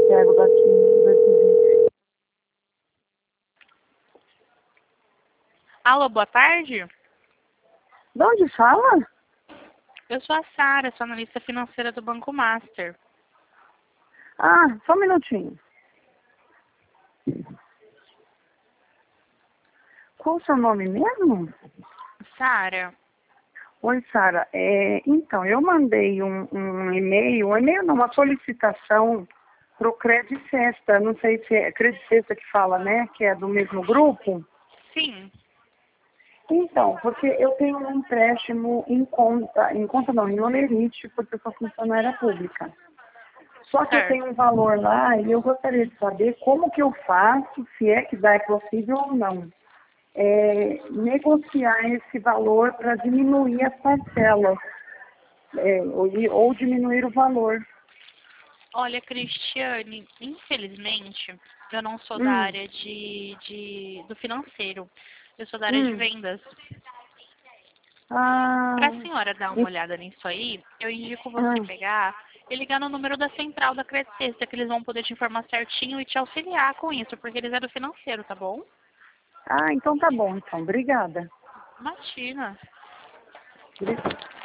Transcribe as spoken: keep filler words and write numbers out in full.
pego daqui em dois mil e vinte. Alô, boa tarde. De onde fala? Eu sou a Sara, sou analista financeira do Banco Master. Ah, só um minutinho. Qual o seu nome mesmo? Sara, Oi, Sara. É, então, eu mandei um, um e-mail, um e-mail não, uma solicitação para o Credicesta. Não sei se é Credicesta que fala, né? Que é do mesmo grupo. sim. Então, porque eu tenho um empréstimo em conta, em conta não, em olerite, porque eu sou funcionária pública. Só que eu Certo. tenho um valor lá e eu gostaria de saber como que eu faço, se é que dá, é possível ou não. É, negociar esse valor para diminuir as parcelas, é, ou, ou diminuir o valor. Olha, Cristiane, infelizmente, eu não sou da Hum, área de, de, do financeiro. Eu sou da área de hum. vendas. Para Ah, a senhora dar uma e- olhada nisso aí, eu indico você ah, pegar e ligar no número da central da Credicesta, que eles vão poder te informar certinho e te auxiliar com isso, porque eles é do financeiro, tá bom? ah, então tá bom, então. Obrigada. Imagina. Obrigada.